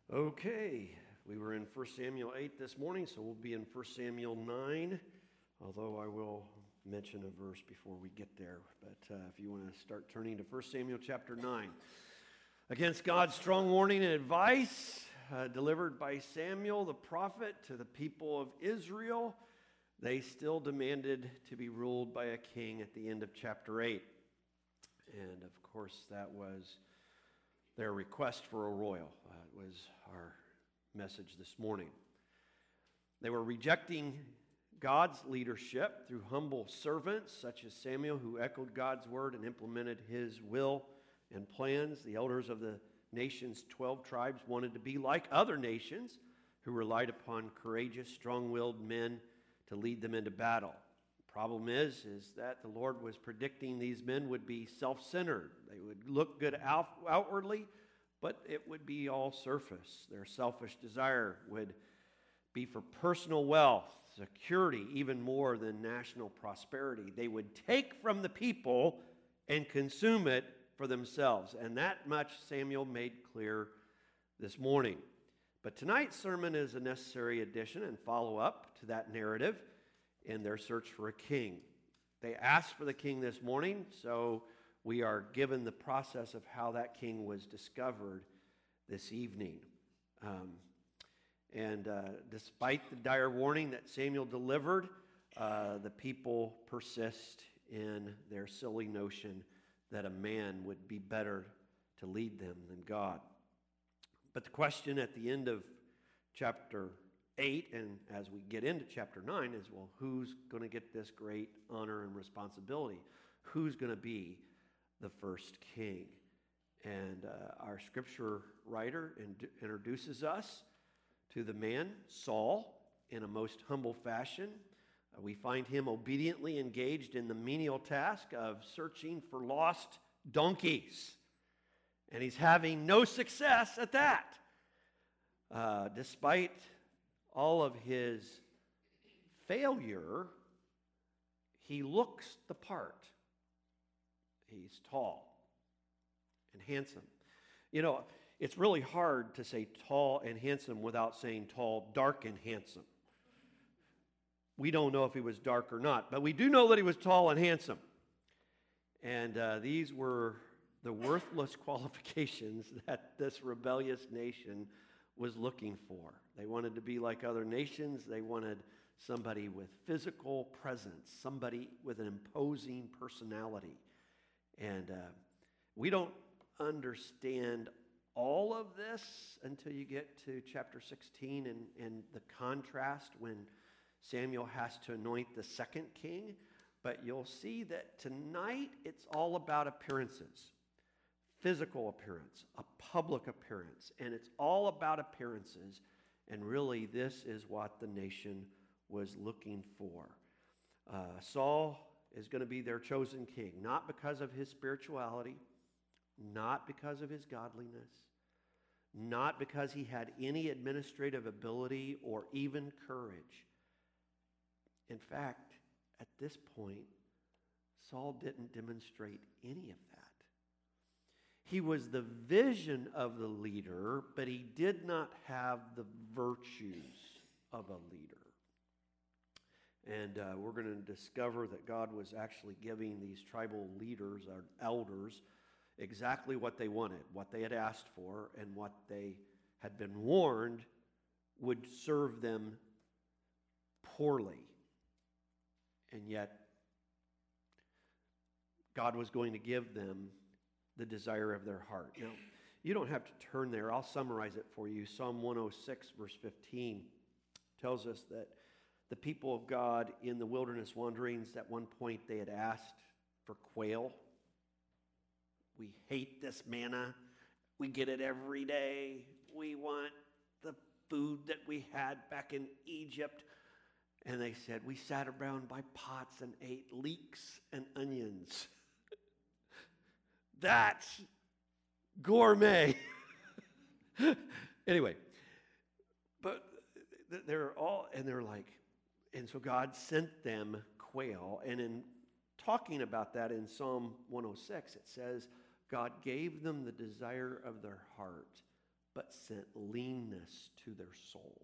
Okay, we were in 1 Samuel 8 this morning, so we'll be in 1 Samuel 9, although I will mention a verse before we get there. But if you want to start turning to 1 Samuel chapter 9. Against God's strong warning and advice delivered by Samuel the prophet to the people of Israel, they still demanded to be ruled by a king at the end of chapter 8. And of course, that was their request for a royal. It was our message this morning. They were rejecting God's leadership through humble servants such as Samuel, who echoed God's word and implemented his will and plans. The elders of the nation's 12 tribes wanted to be like other nations who relied upon courageous, strong-willed men to lead them into battle. The problem is that the Lord was predicting these men would be self-centered. They would look good outwardly, but it would be all surface. Their selfish desire would be for personal wealth, security, even more than national prosperity. They would take from the people and consume it for themselves. And that much Samuel made clear this morning. But tonight's sermon is a necessary addition and follow-up to that narrative in their search for a king. They asked for the king this morning, so we are given the process of how that king was discovered this evening. Despite the dire warning that Samuel delivered, the people persist in their silly notion that a man would be better to lead them than God. But the question at the end of chapter 8, and as we get into chapter 9, is, well, who's going to get this great honor and responsibility? Who's going to be the first king? And our scripture writer introduces us to the man, Saul, in a most humble fashion. We find him obediently engaged in the menial task of searching for lost donkeys. And he's having no success at that. Despite all of his failure, he looks the part. He's tall and handsome. You know, it's really hard to say tall and handsome without saying tall, dark, and handsome. We don't know if he was dark or not, but we do know that he was tall and handsome. And these were the worthless qualifications that this rebellious nation was looking for. They wanted to be like other nations. They wanted somebody with physical presence, somebody with an imposing personality. And we don't understand all of this until you get to chapter 16 and the contrast when Samuel has to anoint the second king. But you'll see that tonight it's all about appearances. Physical appearance, a public appearance, and it's all about appearances, and really this is what the nation was looking for. Saul is going to be their chosen king, not because of his spirituality, not because of his godliness, not because he had any administrative ability or even courage. In fact, at this point, Saul didn't demonstrate any of that. He was the vision of the leader, but he did not have the virtues of a leader. And we're going to discover that God was actually giving these tribal leaders, or elders, exactly what they wanted, what they had asked for, and what they had been warned would serve them poorly. And yet, God was going to give them the desire of their heart. Now, you don't have to turn there. I'll summarize it for you. Psalm 106, verse 15, tells us that the people of God in the wilderness wanderings, at one point they had asked for quail. We hate this manna. We get it every day. We want the food that we had back in Egypt. And they said, we sat around by pots and ate leeks and onions. That's gourmet. Anyway, but they're like, and so God sent them quail. And in talking about that in Psalm 106, it says, God gave them the desire of their heart, but sent leanness to their soul.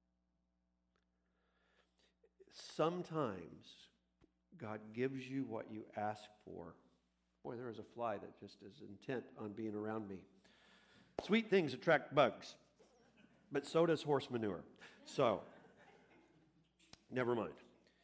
Sometimes God gives you what you ask for. Boy, there is a fly that just is intent on being around me. Sweet things attract bugs, but so does horse manure. So, never mind.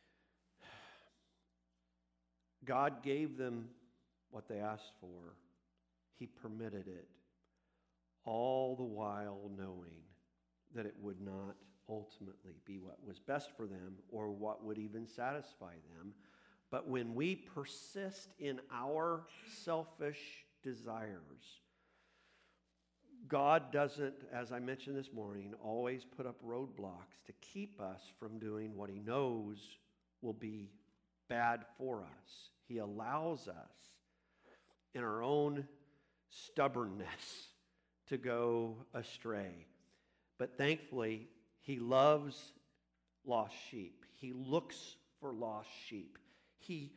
God gave them what they asked for. He permitted it, all the while knowing that it would not ultimately be what was best for them or what would even satisfy them. But when we persist in our selfish desires, God doesn't, as I mentioned this morning, always put up roadblocks to keep us from doing what He knows will be bad for us. He allows us in our own stubbornness to go astray. But thankfully, He loves lost sheep. He looks for lost sheep. He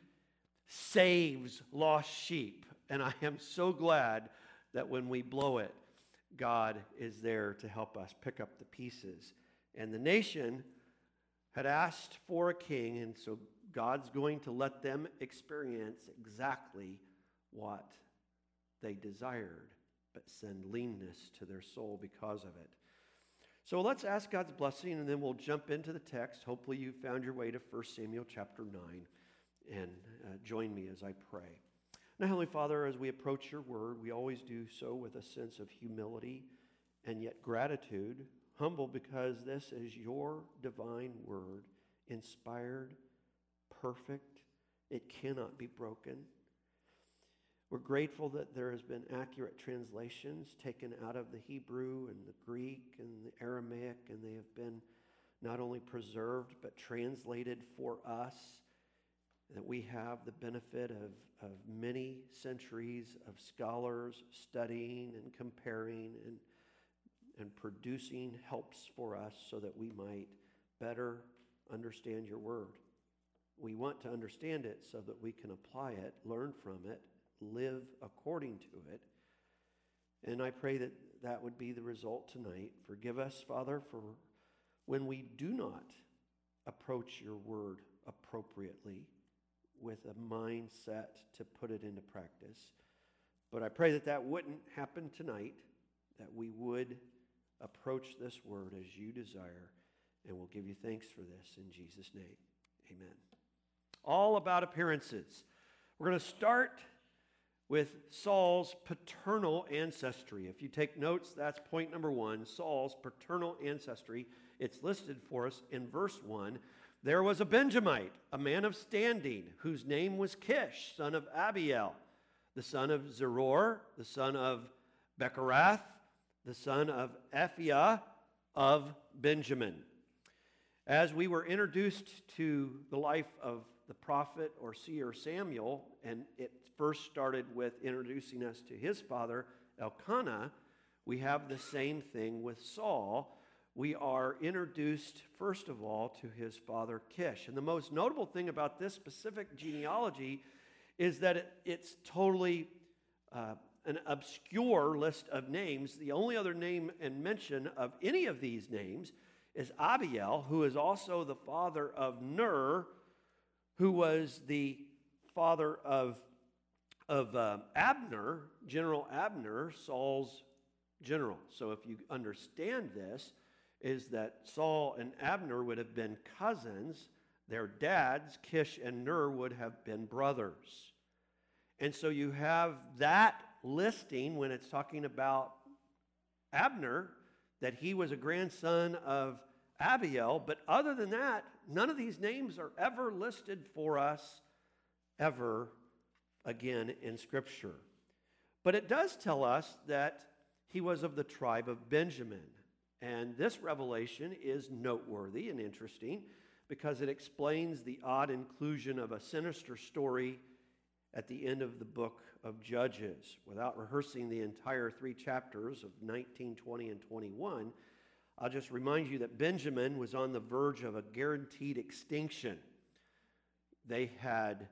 saves lost sheep. And I am so glad that when we blow it, God is there to help us pick up the pieces. And the nation had asked for a king, and so God's going to let them experience exactly what they desired, but send leanness to their soul because of it. So let's ask God's blessing, and then we'll jump into the text. Hopefully you found your way to 1 Samuel chapter 9, and join me as I pray. Now, Heavenly Father, as we approach your word, we always do so with a sense of humility and yet gratitude, humble because this is your divine word, inspired, perfect. It cannot be broken. We're grateful that there has been accurate translations taken out of the Hebrew and the Greek and the Aramaic, and they have been not only preserved but translated for us, that we have the benefit of many centuries of scholars studying and comparing and producing helps for us so that we might better understand your word. We want to understand it so that we can apply it, learn from it, live according to it. And I pray that that would be the result tonight. Forgive us, Father, for when we do not approach your word appropriately with a mindset to put it into practice. But I pray that that wouldn't happen tonight, that we would approach this word as you desire, and we'll give you thanks for this in Jesus' name. Amen. All about appearances. We're going to start with Saul's paternal ancestry. If you take notes, that's point number 1, Saul's paternal ancestry. It's listed for us in verse 1. There was a Benjamite, a man of standing, whose name was Kish, son of Abiel, the son of Zeror, the son of Becherath, the son of Ephiah of Benjamin. As we were introduced to the life of the prophet or seer Samuel, and it first started with introducing us to his father, Elkanah, we have the same thing with Saul. We are introduced, first of all, to his father Kish. And the most notable thing about this specific genealogy is that it's totally an obscure list of names. The only other name and mention of any of these names is Abiel, who is also the father of Ner, who was the father of Abner, General Abner, Saul's general. So if you understand this, is that Saul and Abner would have been cousins. Their dads, Kish and Ner, would have been brothers. And so you have that listing when it's talking about Abner, that he was a grandson of Abiel. But other than that, none of these names are ever listed for us ever again in Scripture. But it does tell us that he was of the tribe of Benjamin. And this revelation is noteworthy and interesting because it explains the odd inclusion of a sinister story at the end of the book of Judges. Without rehearsing the entire 3 chapters of 19, 20, and 21, I'll just remind you that Benjamin was on the verge of a guaranteed extinction. They had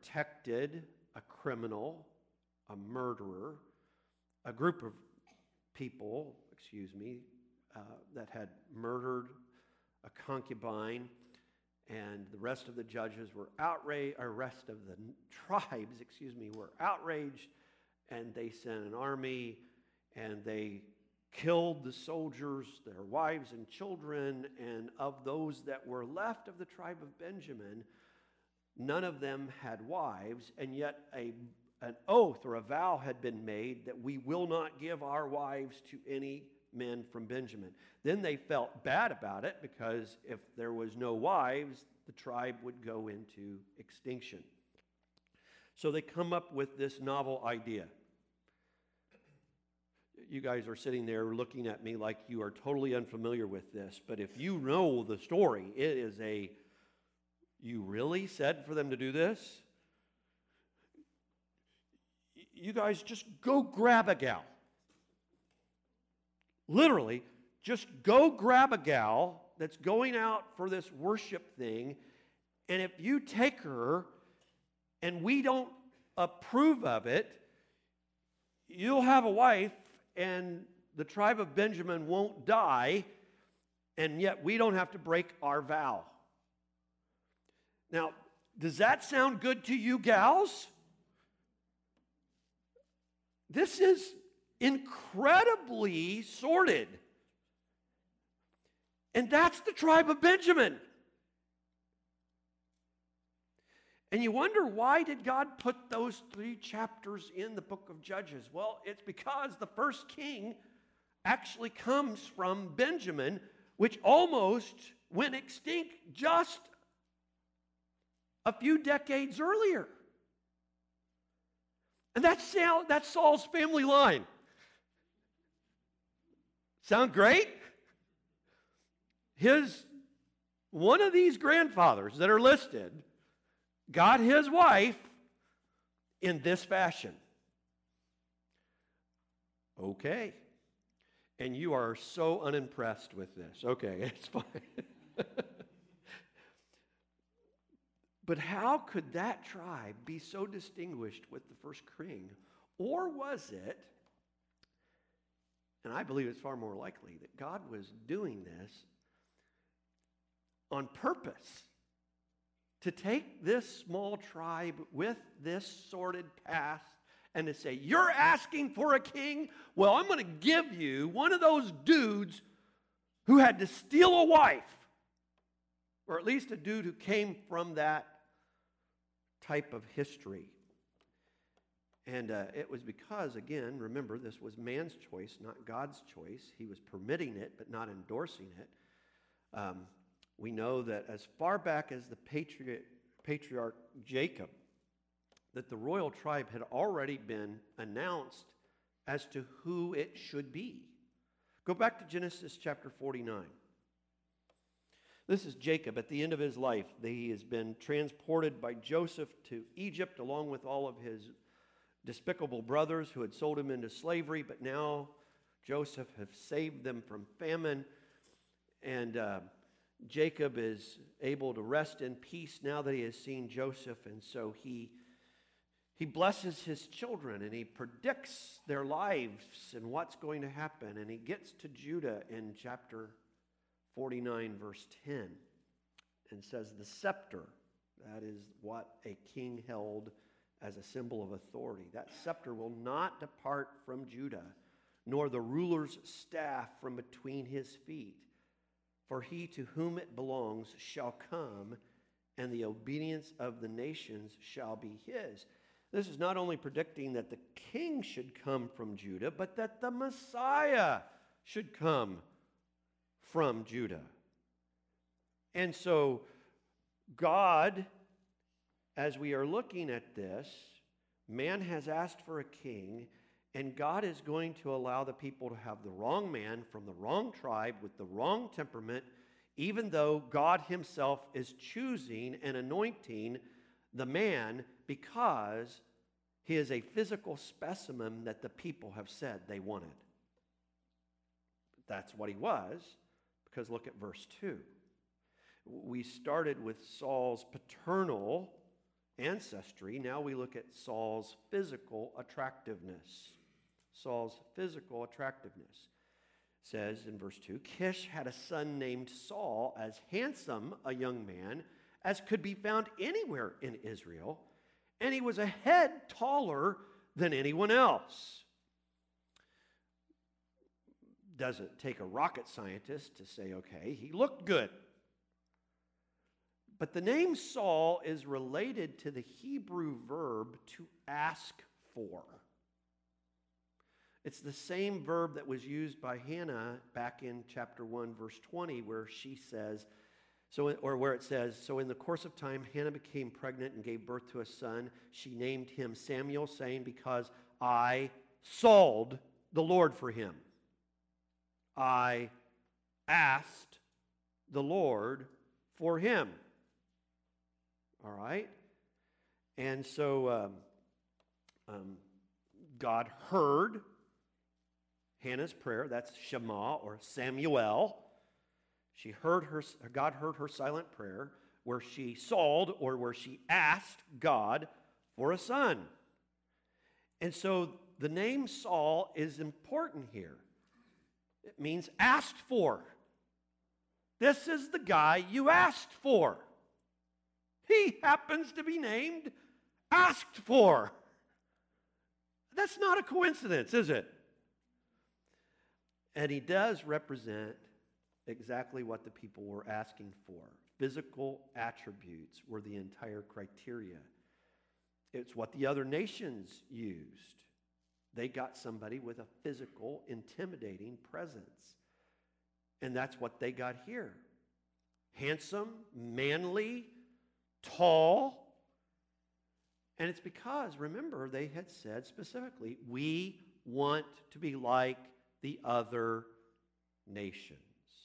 protected a criminal, a murderer, a group of people, that had murdered a concubine, and the rest of the judges were outraged, or rest of the tribes, were outraged, and they sent an army, and they killed the soldiers, their wives and children, and of those that were left of the tribe of Benjamin, none of them had wives, and yet an oath or a vow had been made that we will not give our wives to any men from Benjamin. Then they felt bad about it, because if there was no wives, the tribe would go into extinction. So they come up with this novel idea. You guys are sitting there looking at me like you are totally unfamiliar with this, but if you know the story, it is you really said for them to do this? You guys just go grab a gal. Literally, just go grab a gal that's going out for this worship thing, and if you take her and we don't approve of it, you'll have a wife, and the tribe of Benjamin won't die, and yet we don't have to break our vow. Now, does that sound good to you gals? This is incredibly sordid. And that's the tribe of Benjamin. And you wonder, why did God put those 3 chapters in the book of Judges? Well, it's because the first king actually comes from Benjamin, which almost went extinct just a few decades earlier. And that's Saul's family line. Sound great? One of these grandfathers that are listed got his wife in this fashion. Okay. And you are so unimpressed with this. Okay, it's fine. But how could that tribe be so distinguished with the first king? Or was it, and I believe it's far more likely, that God was doing this on purpose to take this small tribe with this sordid past and to say, you're asking for a king? Well, I'm going to give you one of those dudes who had to steal a wife, or at least a dude who came from that type of history. And it was because, again, remember, this was man's choice, not God's choice. He was permitting it, but not endorsing it. We know that as far back as the patriarch Jacob, that the royal tribe had already been announced as to who it should be. Go back to Genesis chapter 49. This is Jacob at the end of his life. He has been transported by Joseph to Egypt along with all of his despicable brothers who had sold him into slavery, but now Joseph has saved them from famine, and Jacob is able to rest in peace now that he has seen Joseph, and so he blesses his children, and he predicts their lives and what's going to happen, and he gets to Judah in chapter 49, verse 10, and says, the scepter, that is what a king held as a symbol of authority, that scepter will not depart from Judah, nor the ruler's staff from between his feet. For he to whom it belongs shall come, and the obedience of the nations shall be his. This is not only predicting that the king should come from Judah, but that the Messiah should come from Judah. And so God, as we are looking at this, man has asked for a king, and God is going to allow the people to have the wrong man from the wrong tribe with the wrong temperament, even though God himself is choosing and anointing the man because he is a physical specimen that the people have said they wanted. That's what he was, because look at verse 2. We started with Saul's paternal ancestry. Now we look at Saul's physical attractiveness. Saul's physical attractiveness. It says in verse 2, Kish had a son named Saul, as handsome a young man as could be found anywhere in Israel, and he was a head taller than anyone else. Doesn't take a rocket scientist to say, okay, he looked good. But the name Saul is related to the Hebrew verb to ask for. It's the same verb that was used by Hannah back in chapter 1, verse 20, where she says, where it says, so in the course of time, Hannah became pregnant and gave birth to a son. She named him Samuel, saying, because I sought the Lord for him. I asked the Lord for him. All right? And so God heard Hannah's prayer. That's Shema or Samuel. God heard her silent prayer where she sought or where she asked God for a son. And so the name Saul is important here. It means asked for. This is the guy you asked for. He happens to be named asked for. That's not a coincidence, is it? And he does represent exactly what the people were asking for. Physical attributes were the entire criteria. It's what the other nations used. They got somebody with a physical, intimidating presence. And that's what they got here. Handsome, manly, tall. And it's because, remember, they had said specifically, we want to be like the other nations.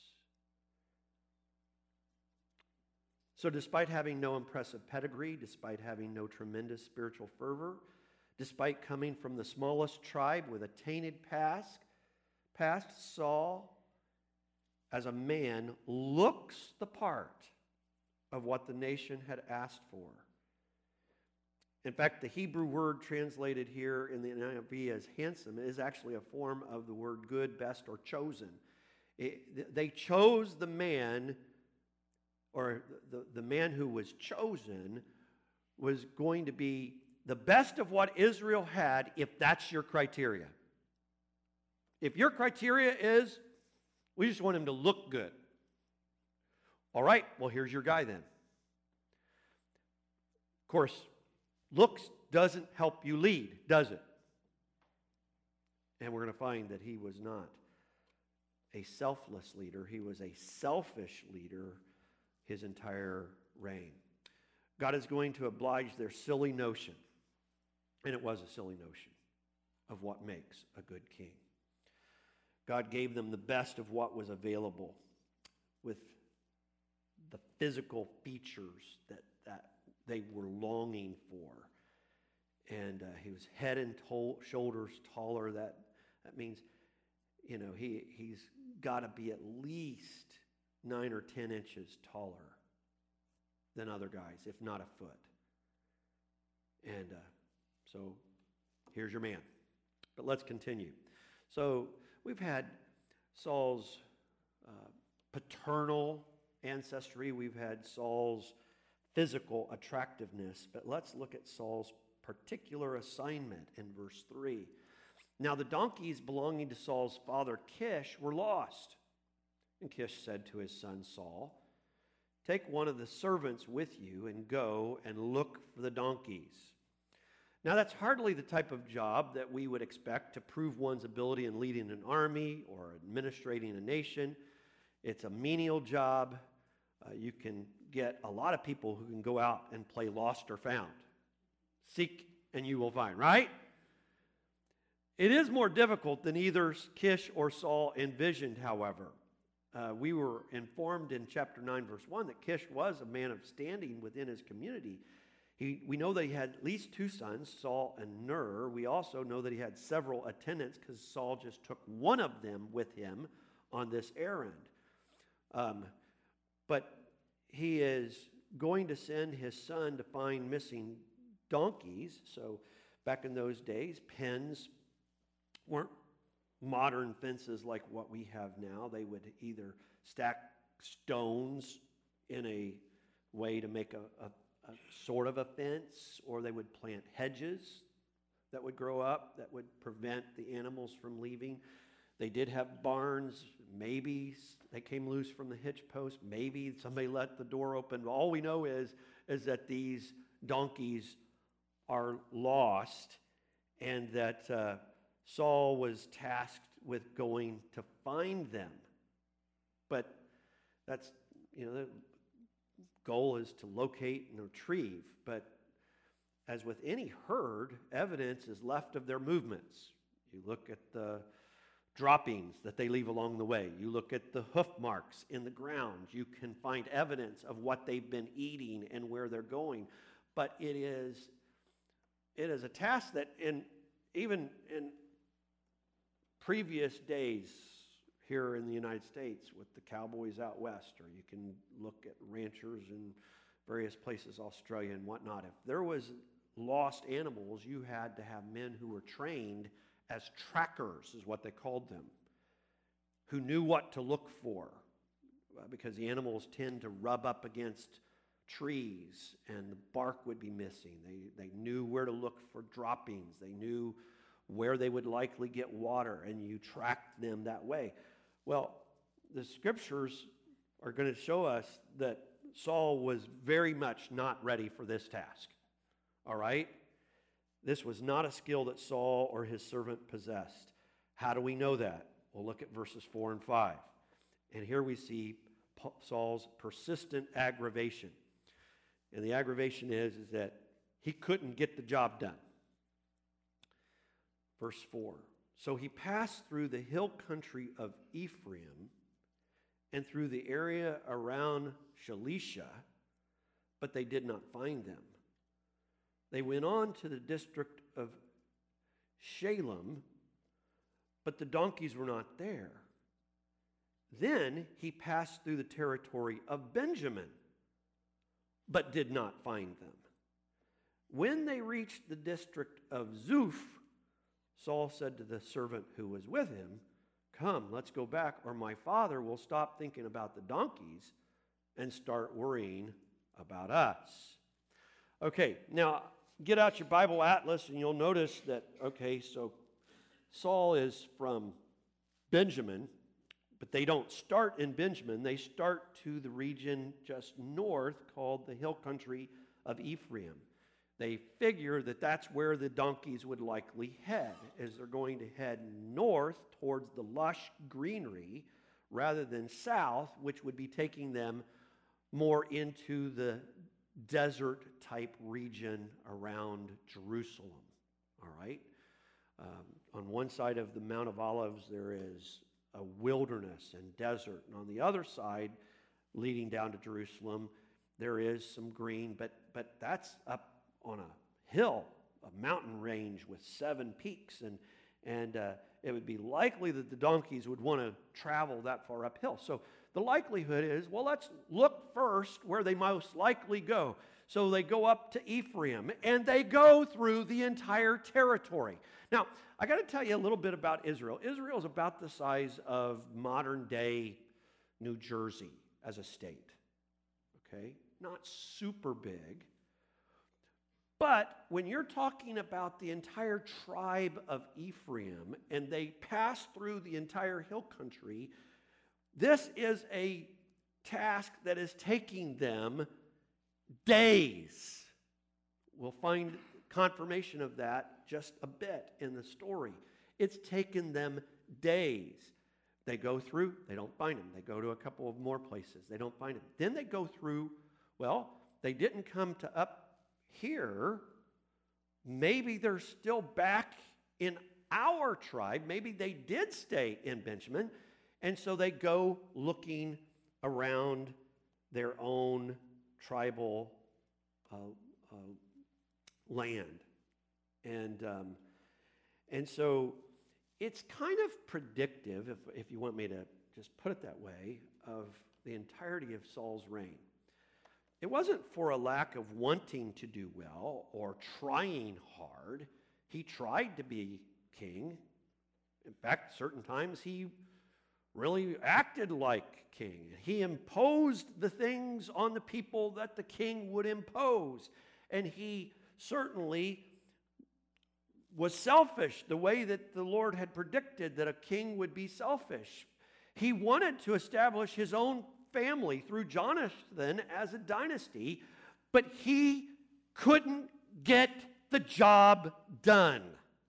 So despite having no impressive pedigree, despite having no tremendous spiritual fervor, despite coming from the smallest tribe with a tainted past, Saul, as a man, looks the part of what the nation had asked for. In fact, the Hebrew word translated here in the NIV as handsome is actually a form of the word good, best, or chosen. They chose the man, or the man who was chosen was going to be the best of what Israel had, if that's your criteria. If your criteria is, we just want him to look good. All right, well, here's your guy then. Of course, looks doesn't help you lead, does it? And we're going to find that he was not a selfless leader. He was a selfish leader his entire reign. God is going to oblige their silly notion, and it was a silly notion, of what makes a good king. God gave them the best of what was available with the physical features that they were longing for. And he was head and shoulders taller. That means, he's got to be at least 9 or 10 inches taller than other guys, if not a foot. And so here's your man. But let's continue. So we've had Saul's paternal ancestry. We've had Saul's physical attractiveness. But let's look at Saul's particular assignment in verse 3. Now the donkeys belonging to Saul's father Kish were lost. And Kish said to his son Saul, take one of the servants with you and go and look for the donkeys. Now that's hardly the type of job that we would expect to prove one's ability in leading an army or administrating a nation. It's a menial job. You can get a lot of people who can go out and play lost or found. Seek and you will find, right? It is more difficult than either Kish or Saul envisioned, however. We were informed in chapter 9, verse 1, that Kish was a man of standing within his community. We know that he had at least 2 sons, Saul and Ner. We also know that he had several attendants because Saul just took one of them with him on this errand. But he is going to send his son to find missing donkeys. So back in those days, pens weren't modern fences like what we have now. They would either stack stones in a way to make a sort of a fence, or they would plant hedges that would grow up that would prevent the animals from leaving. They did have barns. Maybe they came loose from the hitch post. Maybe somebody let the door open. All we know is that these donkeys are lost, and that Saul was tasked with going to find them. But that's, the goal is to locate and retrieve. But as with any herd, evidence is left of their movements. You look at the droppings that they leave along the way. You look at the hoof marks in the ground. You can find evidence of what they've been eating and where they're going. But it is a task that even in previous days here in the United States with the cowboys out west, or you can look at ranchers in various places, Australia and whatnot. If there was lost animals, you had to have men who were trained as trackers, is what they called them, who knew what to look for, because the animals tend to rub up against trees and the bark would be missing. They knew where to look for droppings. They knew where they would likely get water, and you tracked them that way. Well, the scriptures are going to show us that Saul was very much not ready for this task. All right? This was not a skill that Saul or his servant possessed. How do we know that? Well, look at verses 4 and 5. And here we see Saul's persistent aggravation. And the aggravation is that he couldn't get the job done. Verse 4. So he passed through the hill country of Ephraim and through the area around Shalisha, but they did not find them. They went on to the district of Shalem, but the donkeys were not there. Then he passed through the territory of Benjamin, but did not find them. When they reached the district of Zuph, Saul said to the servant who was with him, "Come, let's go back, or my father will stop thinking about the donkeys and start worrying about us." Okay, now get out your Bible atlas and you'll notice that, so Saul is from Benjamin, but they don't start in Benjamin. They start to the region just north called the hill country of Ephraim. They figure that that's where the donkeys would likely head, as they're going to head north towards the lush greenery rather than south, which would be taking them more into the desert-type region around Jerusalem. All right? On one side of the Mount of Olives, there is a wilderness and desert. And on the other side, leading down to Jerusalem, there is some green, but that's up on a hill, a mountain range with 7 peaks, and it would be likely that the donkeys would want to travel that far uphill. So the likelihood is, well, let's look first where they most likely go. So they go up to Ephraim, and they go through the entire territory. Now, I got to tell you a little bit about Israel. Israel is about the size of modern-day New Jersey as a state. Okay? Not super big. But when you're talking about the entire tribe of Ephraim, and they pass through the entire hill country, this is a task that is taking them days. We'll find confirmation of that just a bit in the story. It's taken them days. They go through, they don't find them. They go to a couple of more places, they don't find them. Then they go through, well, they didn't come to up here. Maybe they're still back in our tribe. Maybe they did stay in Benjamin. And so they go looking around their own tribal land. And so it's kind of predictive, if you want me to just put it that way, of the entirety of Saul's reign. It wasn't for a lack of wanting to do well or trying hard. He tried to be king. In fact, certain times he really acted like king. He imposed the things on the people that the king would impose. And he certainly was selfish the way that the Lord had predicted that a king would be selfish. He wanted to establish his own family through Jonathan as a dynasty, but he couldn't get the job done.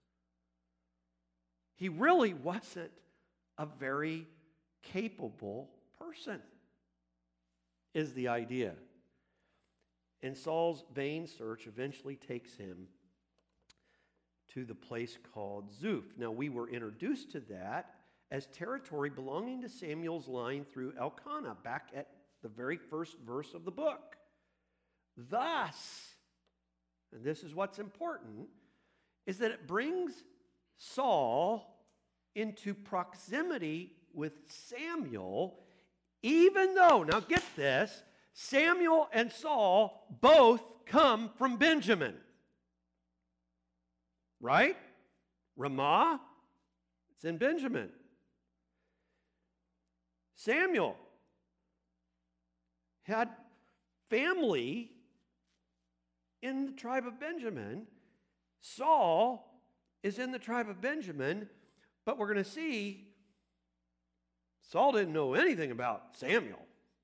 He really wasn't a very capable person, is the idea. And Saul's vain search eventually takes him to the place called Zuph. Now, we were introduced to that as territory belonging to Samuel's line through Elkanah, back at the very first verse of the book. Thus, and this is what's important, is that it brings Saul into proximity with Samuel, even though, now get this, Samuel and Saul both come from Benjamin. Right? Ramah, it's in Benjamin. Samuel had family in the tribe of Benjamin. Saul is in the tribe of Benjamin, but we're going to see Saul didn't know anything about Samuel,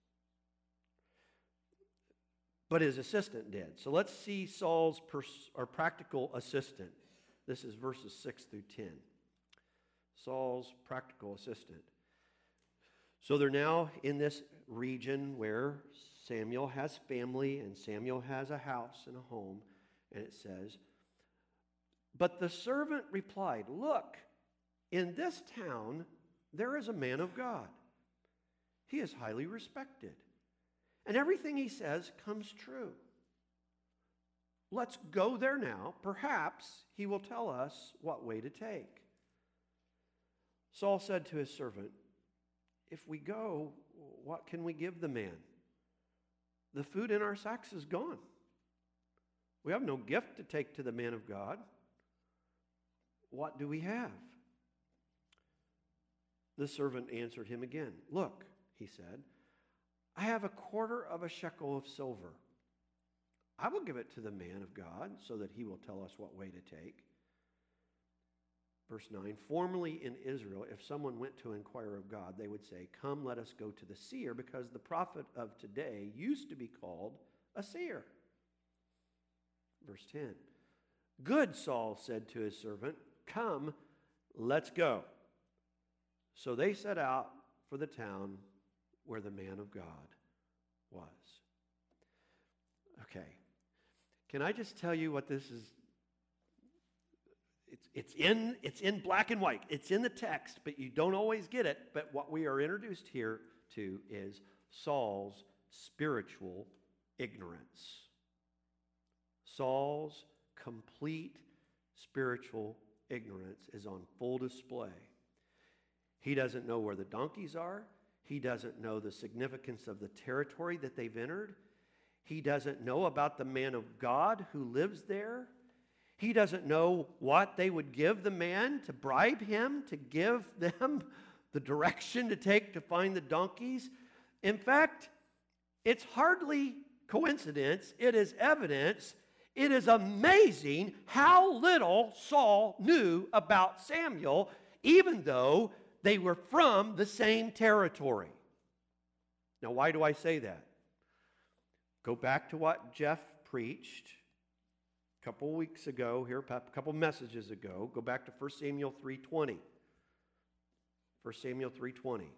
but his assistant did. So let's see Saul's practical assistant. This is verses 6 through 10. Saul's practical assistant. So they're now in this region where Samuel has family and Samuel has a house and a home. And it says, but the servant replied, look, in this town there is a man of God. He is highly respected, and everything he says comes true. Let's go there now. Perhaps he will tell us what way to take. Saul said to his servant, if we go, what can we give the man? The food in our sacks is gone. We have no gift to take to the man of God. What do we have? The servant answered him again. Look, he said, I have 1/4 shekel of silver. I will give it to the man of God so that he will tell us what way to take. Verse 9, formerly in Israel, if someone went to inquire of God, they would say, come, let us go to the seer, because the prophet of today used to be called a seer. Verse 10, good, Saul said to his servant, come, let's go. So they set out for the town where the man of God was. Okay. Can I just tell you what this is? It's in black and white. It's in the text, but you don't always get it. But what we are introduced here to is Saul's spiritual ignorance. Saul's complete spiritual ignorance is on full display. He doesn't know where the donkeys are. He doesn't know the significance of the territory that they've entered. He doesn't know about the man of God who lives there. He doesn't know what they would give the man to bribe him, to give them the direction to take to find the donkeys. In fact, it's hardly coincidence. It is evidence. It is amazing how little Saul knew about Samuel, even though they were from the same territory. Now, why do I say that? Go back to what Jeff preached a couple weeks ago, here, a couple messages ago. Go back to 1 Samuel 3:20. 1 Samuel 3:20.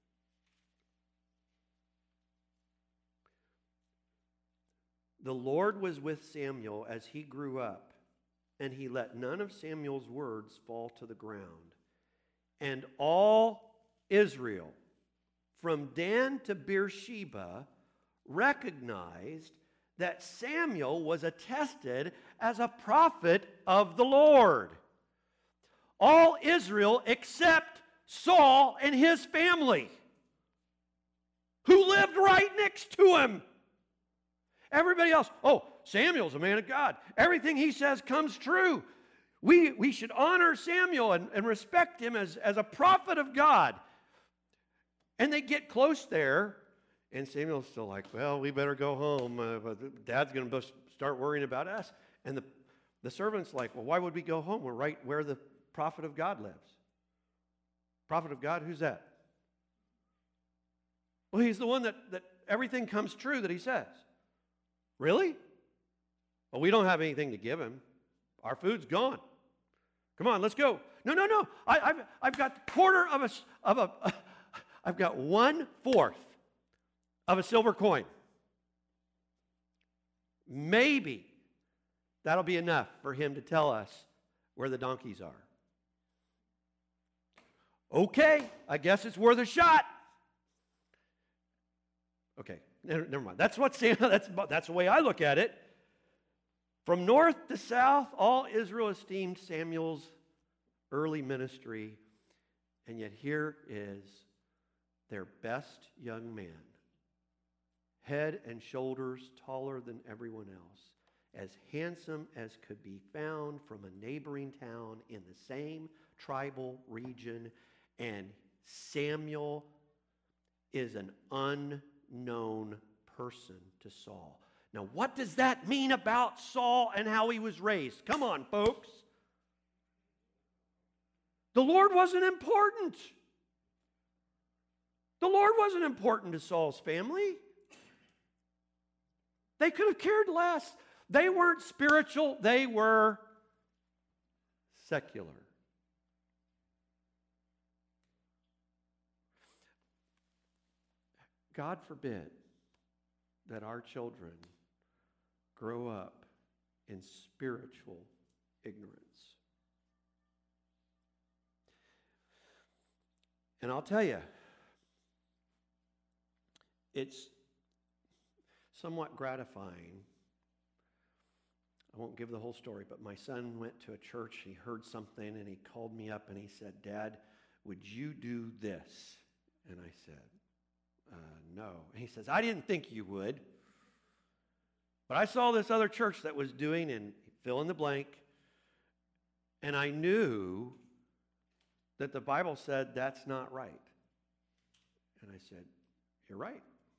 The Lord was with Samuel as he grew up, and he let none of Samuel's words fall to the ground. And all Israel, from Dan to Beersheba, recognized that Samuel was attested as a prophet of the Lord. All Israel except Saul and his family, who lived right next to him. Everybody else, oh, Samuel's a man of God. Everything he says comes true. We should honor Samuel and respect him as a prophet of God. And they get close there, and Samuel's still like, well, we better go home. Dad's going to start worrying about us. And the servant's like, well, why would we go home? We're right where the prophet of God lives. Prophet of God, who's that? Well, he's the one that everything comes true that he says. Really? Well, we don't have anything to give him. Our food's gone. Come on, let's go. No. I've got quarter of a I've got 1/4 of a silver coin. Maybe that'll be enough for him to tell us where the donkeys are. Okay, I guess it's worth a shot. Okay, never mind. That's the way I look at it. From north to south, all Israel esteemed Samuel's early ministry, and yet here is their best young man, head and shoulders taller than everyone else, as handsome as could be found from a neighboring town in the same tribal region, and Samuel is an unknown person to Saul. Now, what does that mean about Saul and how he was raised? Come on, folks. The Lord wasn't important. The Lord wasn't important to Saul's family. They could have cared less. They weren't spiritual. They were secular. God forbid that our children grow up in spiritual ignorance. And I'll tell you, it's somewhat gratifying. I won't give the whole story, but my son went to a church, he heard something, and he called me up and he said, Dad, would you do this? And I said, no. And he says, I didn't think you would. But I saw this other church that was doing, and fill in the blank, and I knew that the Bible said that's not right. And I said, you're right.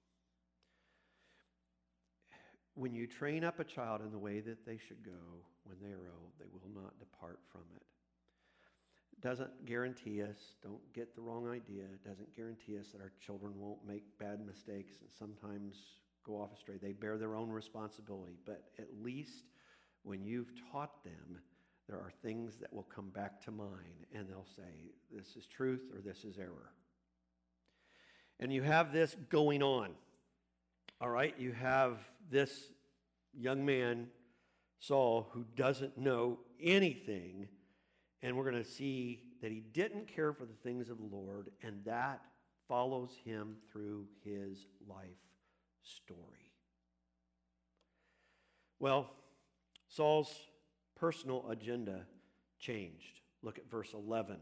When you train up a child in the way that they should go when they are old, they will not depart from it. It doesn't guarantee us, don't get the wrong idea, it doesn't guarantee us that our children won't make bad mistakes and sometimes go off astray. They bear their own responsibility, but at least when you've taught them, there are things that will come back to mind, and they'll say, this is truth or this is error. And you have this going on. All right, you have this young man, Saul, who doesn't know anything, and we're going to see that he didn't care for the things of the Lord, and that follows him through his life story. Well, Saul's personal agenda changed. Look at verse 11.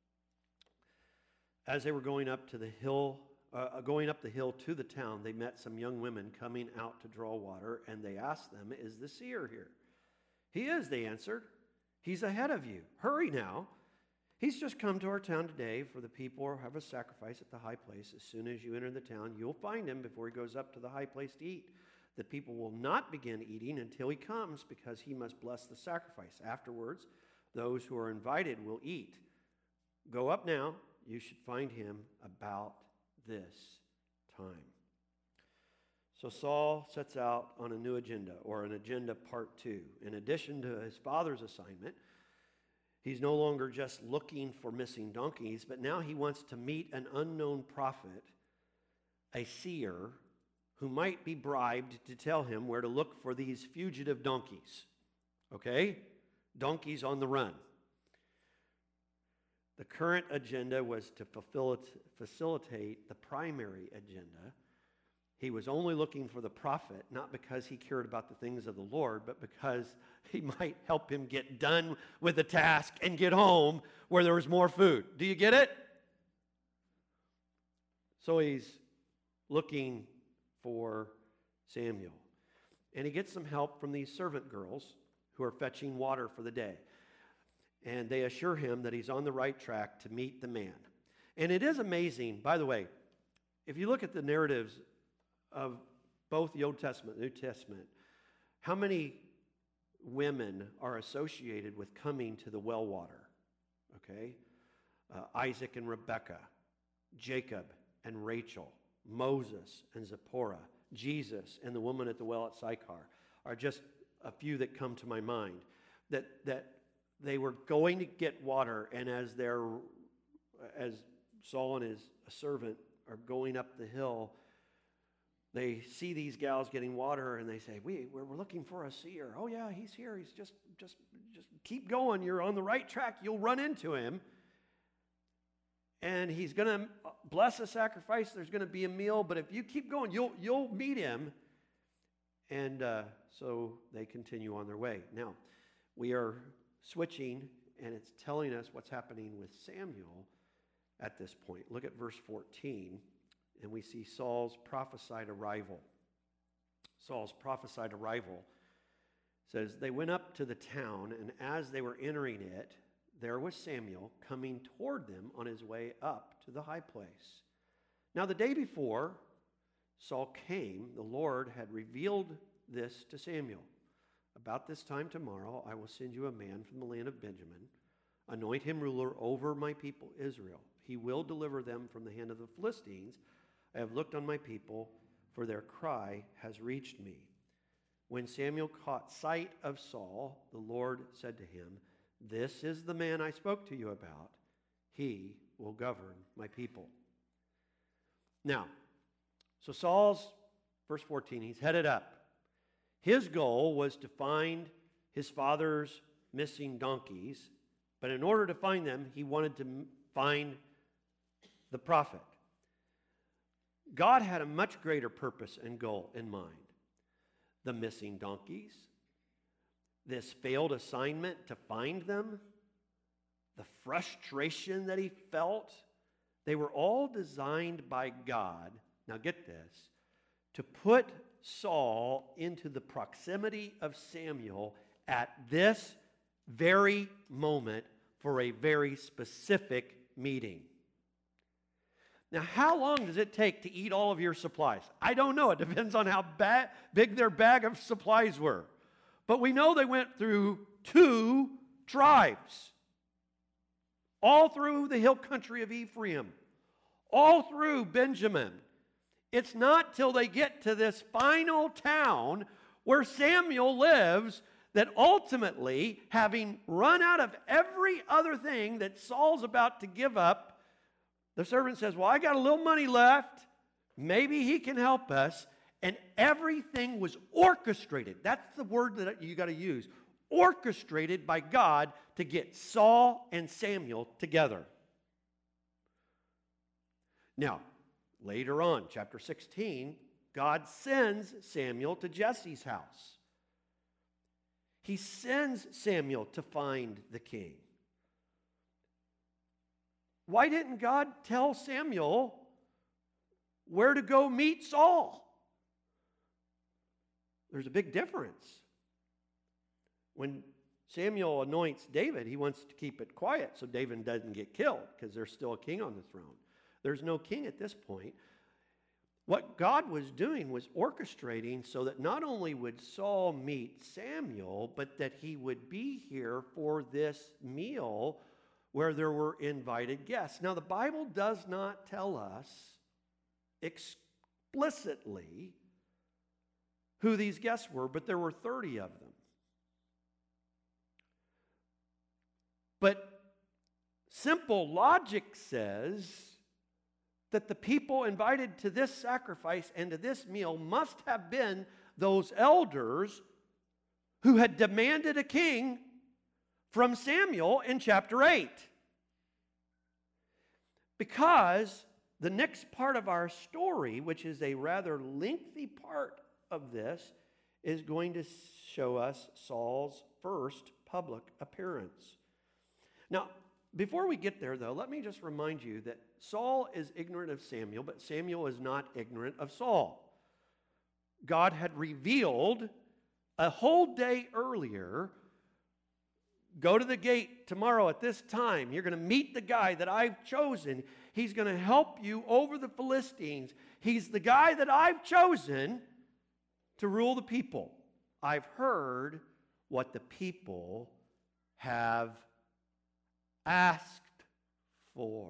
As they were going up the hill to the town, they met some young women coming out to draw water, and they asked them, is the seer here? He is, they answered. He's ahead of you. Hurry now. He's just come to our town today, for the people have a sacrifice at the high place. As soon as you enter the town, you'll find him before he goes up to the high place to eat. The people will not begin eating until he comes, because he must bless the sacrifice. Afterwards, those who are invited will eat. Go up now. You should find him about this time. So Saul sets out on a new agenda, or an agenda part 2. In addition to his father's assignment, he's no longer just looking for missing donkeys, but now he wants to meet an unknown prophet, a seer, who might be bribed to tell him where to look for these fugitive donkeys. Okay? Donkeys on the run. The current agenda was to facilitate the primary agenda. He was only looking for the prophet, not because he cared about the things of the Lord, but because he might help him get done with the task and get home where there was more food. Do you get it? So he's looking for Samuel. And he gets some help from these servant girls who are fetching water for the day. and they assure him that he's on the right track to meet the man. And it is amazing, by the way, if you look at the narratives of both the Old Testament and New Testament, how many women are associated with coming to the well water? Okay? Isaac and Rebekah, Jacob and Rachel, Moses and Zipporah, Jesus and the woman at the well at Sychar are just a few that come to my mind. That they were going to get water, and as Saul and his servant are going up the hill, they see these gals getting water, and they say, we're looking for a seer. Oh yeah, he's here. He's just keep going. You're on the right track. You'll run into him. And he's going to bless a sacrifice. There's going to be a meal. But if you keep going, you'll meet him. And so they continue on their way. Now, we are switching, and it's telling us what's happening with Samuel at this point. Look at verse 14, and we see Saul's prophesied arrival. Saul's prophesied arrival says, they went up to the town, and as they were entering it, there was Samuel coming toward them on his way up to the high place. Now the day before Saul came, the Lord had revealed this to Samuel. About this time tomorrow, I will send you a man from the land of Benjamin. Anoint him ruler over my people Israel. He will deliver them from the hand of the Philistines. I have looked on my people, for their cry has reached me. When Samuel caught sight of Saul, the Lord said to him, this is the man I spoke to you about. He will govern my people. Now, so Saul's, verse 14, he's headed up. His goal was to find his father's missing donkeys, but in order to find them, he wanted to find the prophet. God had a much greater purpose and goal in mind. The missing donkeys, this failed assignment to find them, the frustration that he felt, they were all designed by God, now get this, to put Saul into the proximity of Samuel at this very moment for a very specific meeting. Now, how long does it take to eat all of your supplies? I don't know. It depends on how big their bag of supplies were. But we know they went through 2 tribes, all through the hill country of Ephraim, all through Benjamin. It's not till they get to this final town where Samuel lives that ultimately, having run out of every other thing that Saul's about to give up, the servant says, well, I got a little money left. Maybe he can help us. And everything was orchestrated. That's the word that you got to use. Orchestrated by God to get Saul and Samuel together. Now, later on, chapter 16, God sends Samuel to Jesse's house. He sends Samuel to find the king. Why didn't God tell Samuel where to go meet Saul? There's a big difference. When Samuel anoints David, he wants to keep it quiet so David doesn't get killed because there's still a king on the throne. There's no king at this point. What God was doing was orchestrating so that not only would Saul meet Samuel, but that he would be here for this meal where there were invited guests. Now, the Bible does not tell us explicitly who these guests were, but there were 30 of them. But simple logic says that the people invited to this sacrifice and to this meal must have been those elders who had demanded a king from Samuel in chapter 8. Because the next part of our story, which is a rather lengthy part of this, is going to show us Saul's first public appearance. Now, before we get there, though, let me just remind you that Saul is ignorant of Samuel, but Samuel is not ignorant of Saul. God had revealed a whole day earlier Go to the gate tomorrow at this time. You're going to meet the guy that I've chosen. He's going to help you over the Philistines. He's the guy that I've chosen to rule the people. I've heard what the people have asked for.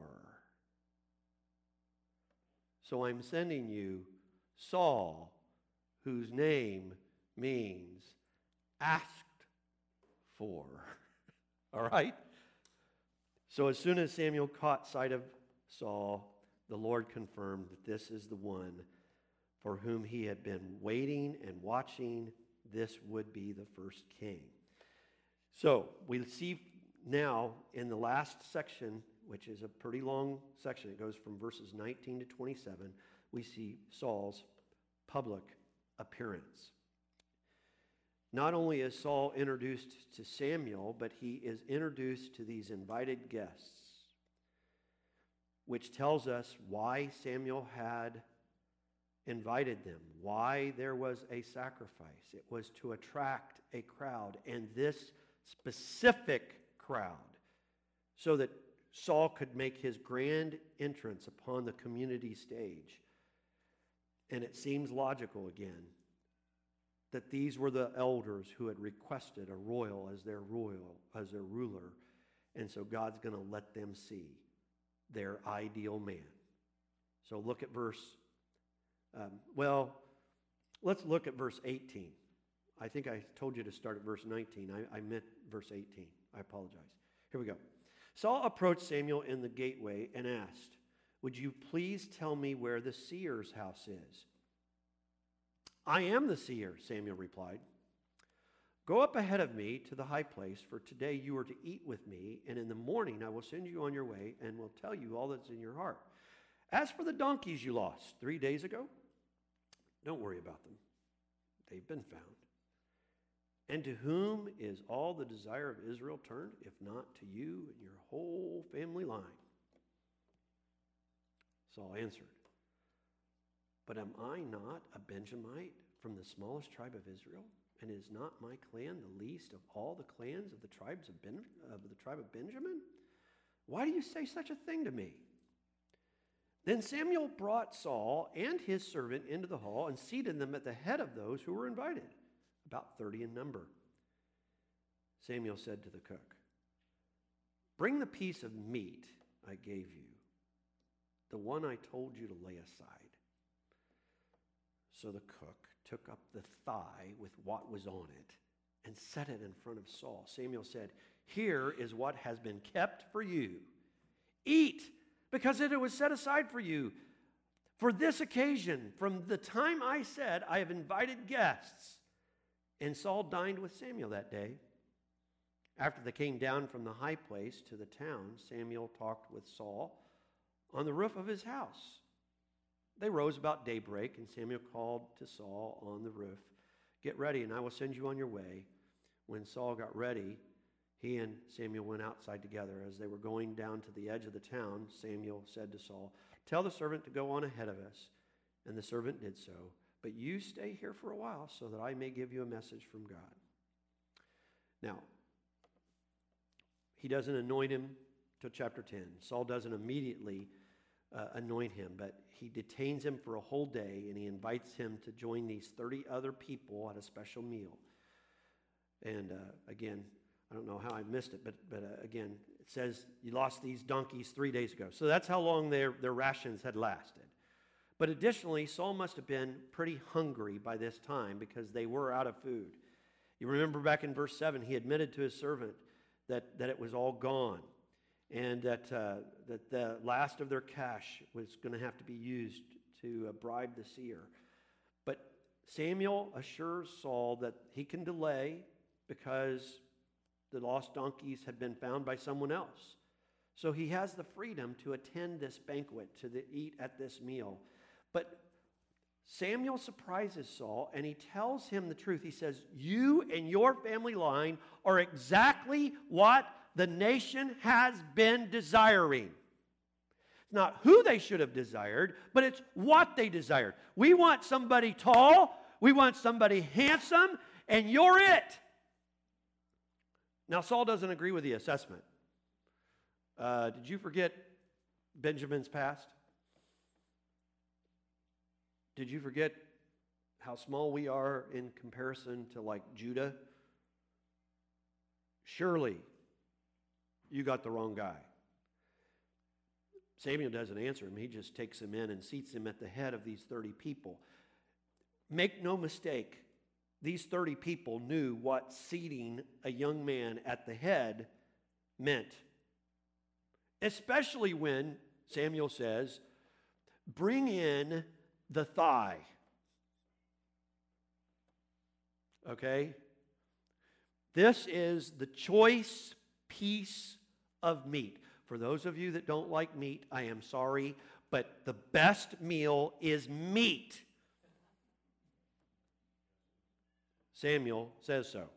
So I'm sending you Saul, whose name means asked for. All right? So as soon as Samuel caught sight of Saul, the Lord confirmed that this is the one for whom he had been waiting and watching. This would be the first king. So we see now in the last section, which is a pretty long section, it goes from verses 19 to 27, we see Saul's public appearance. Not only is Saul introduced to Samuel, but he is introduced to these invited guests, which tells us why Samuel had invited them, why there was a sacrifice. It was to attract a crowd, and this specific crowd, so that Saul could make his grand entrance upon the community stage. And it seems logical again that these were the elders who had requested a royal as their ruler, and so God's going to let them see their ideal man. So look at let's look at verse 18. I think I told you to start at verse 19. I meant verse 18. I apologize. Here we go. Saul approached Samuel in the gateway and asked, "Would you please tell me where the seer's house is?" "I am the seer," Samuel replied. "Go up ahead of me to the high place, for today you are to eat with me, and in the morning I will send you on your way and will tell you all that's in your heart. As for the donkeys you lost 3 days ago, don't worry about them. They've been found. And to whom is all the desire of Israel turned, if not to you and your whole family line?" Saul answered, "But am I not a Benjamite from the smallest tribe of Israel? And is not my clan the least of all the clans of the tribe of Benjamin? Why do you say such a thing to me?" Then Samuel brought Saul and his servant into the hall and seated them at the head of those who were invited, about 30 in number. Samuel said to the cook, "Bring the piece of meat I gave you, the one I told you to lay aside." So the cook took up the thigh with what was on it and set it in front of Saul. Samuel said, "Here is what has been kept for you. Eat, because it was set aside for you for this occasion. From the time I said, I have invited guests." And Saul dined with Samuel that day. After they came down from the high place to the town, Samuel talked with Saul on the roof of his house. They rose about daybreak, and Samuel called to Saul on the roof, "Get ready, and I will send you on your way." When Saul got ready, he and Samuel went outside together. As they were going down to the edge of the town, Samuel said to Saul, "Tell the servant to go on ahead of us." And the servant did so. "But you stay here for a while so that I may give you a message from God." Now, he doesn't anoint him till chapter 10. Saul doesn't immediately anoint him, but he detains him for a whole day, and he invites him to join these 30 other people at a special meal. And again, I don't know how I missed it, but again, it says you lost these donkeys 3 days ago. So that's how long their rations had lasted. But additionally, Saul must have been pretty hungry by this time because they were out of food. You remember back in verse 7, he admitted to his servant that it was all gone, and that the last of their cash was going to have to be used to bribe the seer. But Samuel assures Saul that he can delay because the lost donkeys had been found by someone else. So he has the freedom to attend this banquet, eat at this meal. But Samuel surprises Saul, and he tells him the truth. He says, "You and your family line are exactly what the nation has been desiring." It's not who they should have desired, but it's what they desired. We want somebody tall, we want somebody handsome, and you're it. Now, Saul doesn't agree with the assessment. Did you forget Benjamin's past? Did you forget how small we are in comparison to like Judah? Surely you got the wrong guy. Samuel doesn't answer him. He just takes him in and seats him at the head of these 30 people. Make no mistake, these 30 people knew what seating a young man at the head meant. Especially when Samuel says, bring in the thigh. Okay? This is the choice piece of meat. For those of you that don't like meat, I am sorry, but the best meal is meat. Samuel says so.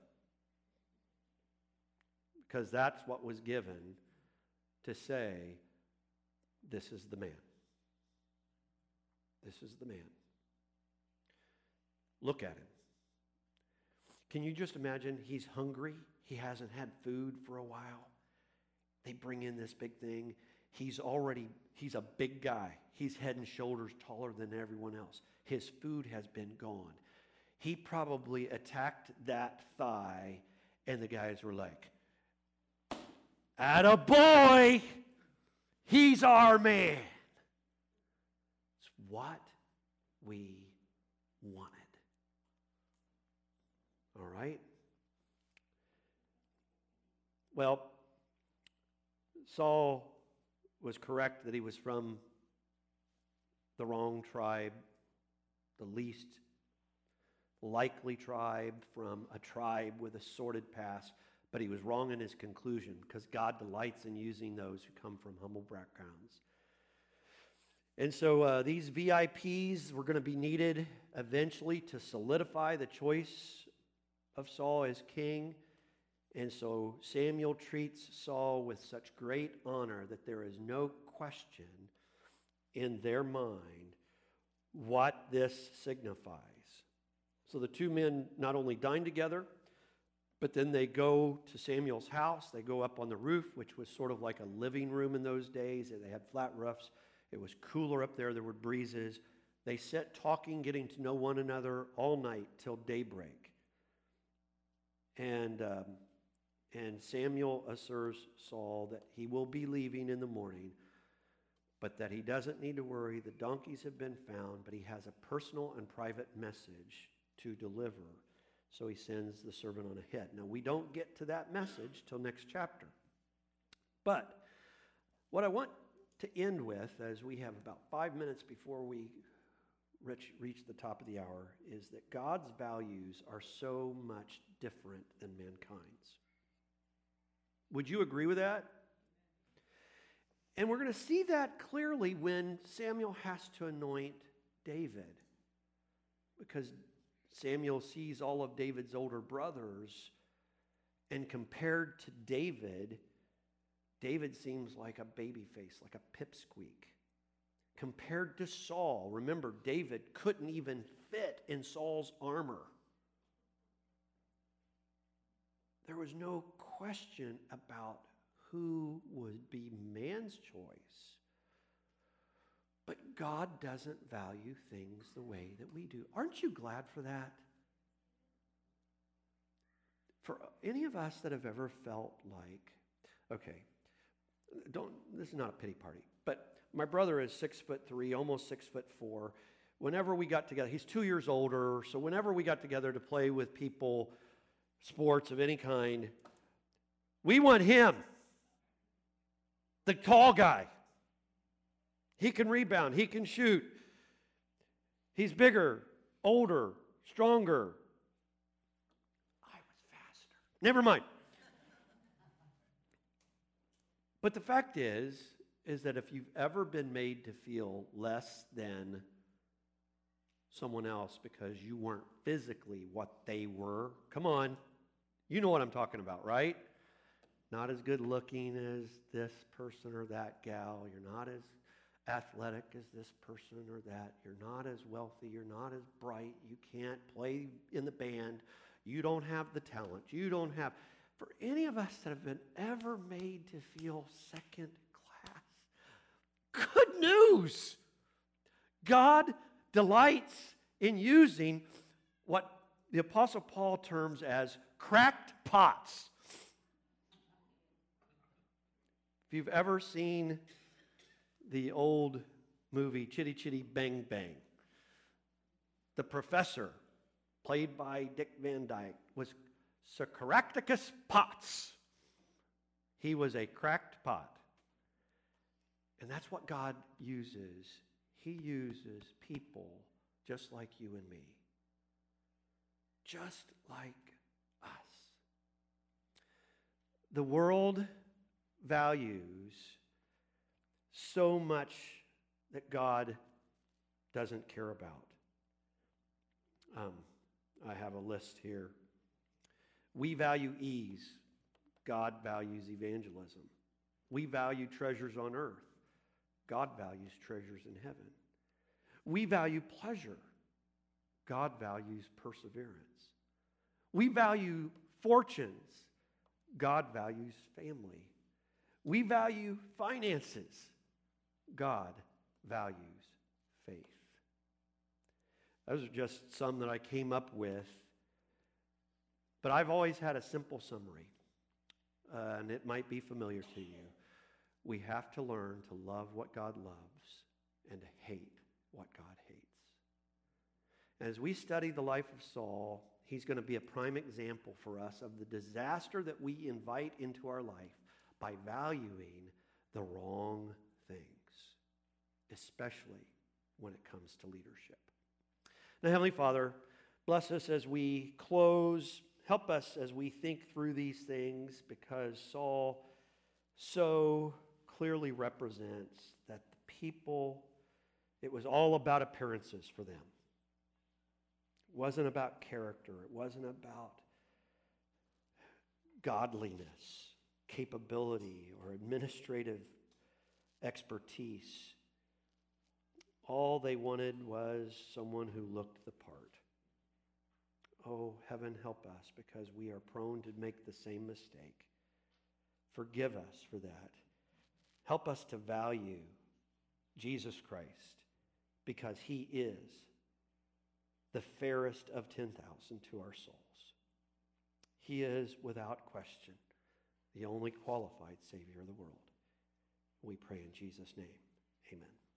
Because that's what was given to say, this is the man. This is the man. Look at him. Can you just imagine? He's hungry. He hasn't had food for a while. They bring in this big thing. He's a big guy. He's head and shoulders taller than everyone else. His food has been gone. He probably attacked that thigh, and the guys were like, attaboy! He's our man. It's what we wanted. All right? Well, Saul was correct that he was from the wrong tribe, the least likely tribe from a tribe with a sordid past, but he was wrong in his conclusion because God delights in using those who come from humble backgrounds. And so these VIPs were going to be needed eventually to solidify the choice of Saul as king. And so Samuel treats Saul with such great honor that there is no question in their mind what this signifies. So the two men not only dine together, but then they go to Samuel's house. They go up on the roof, which was sort of like a living room in those days. They had flat roofs. It was cooler up there. There were breezes. They sat talking, getting to know one another all night till daybreak. And Samuel assures Saul that he will be leaving in the morning, but that he doesn't need to worry. The donkeys have been found, but he has a personal and private message to deliver. So he sends the servant on ahead. Now, we don't get to that message till next chapter. But what I want to end with, as we have about 5 minutes before we reach the top of the hour, is that God's values are so much different than mankind's. Would you agree with that? And we're going to see that clearly when Samuel has to anoint David. Because Samuel sees all of David's older brothers, and compared to David, David seems like a baby face, like a pipsqueak. Compared to Saul, remember, David couldn't even fit in Saul's armor. There was no question about who would be man's choice. But God doesn't value things the way that we do. Aren't you glad for that? For any of us that have ever felt like, okay, this is not a pity party, but my brother is 6'3", almost 6'4". Whenever we got together, he's 2 years older, so whenever we got together to play with people, sports of any kind, we want him, the tall guy. He can rebound. He can shoot. He's bigger, older, stronger. I was faster. Never mind. But the fact is that if you've ever been made to feel less than someone else because you weren't physically what they were, come on, you know what I'm talking about, right? Not as good looking as this person or that gal. You're not as athletic as this person or that. You're not as wealthy. You're not as bright. You can't play in the band. You don't have the talent. You don't have... For any of us that have been ever made to feel second class, good news. God delights in using what the Apostle Paul terms as cracked pots. If you've ever seen the old movie Chitty Chitty Bang Bang, the professor, played by Dick Van Dyke, was Sir Caractacus Potts. He was a cracked pot. And that's what God uses. He uses people just like you and me. Just like us. The world values so much that God doesn't care about. I have a list here. We value ease. God values evangelism. We value treasures on earth. God values treasures in heaven. We value pleasure. God values perseverance. We value fortunes. God values family. We value finances. God values faith. Those are just some that I came up with. But I've always had a simple summary, and it might be familiar to you. We have to learn to love what God loves and to hate what God hates. As we study the life of Saul, he's going to be a prime example for us of the disaster that we invite into our life by valuing the wrong things, especially when it comes to leadership. Now, Heavenly Father, bless us as we close. Help us as we think through these things, because Saul so clearly represents that the people, it was all about appearances for them. It wasn't about character. It wasn't about godliness, capability, or administrative expertise. All they wanted was someone who looked the part. Oh, heaven, help us, because we are prone to make the same mistake. Forgive us for that. Help us to value Jesus Christ, because he is the fairest of 10,000 to our souls. He is, without question, the only qualified Savior of the world. We pray in Jesus' name. Amen.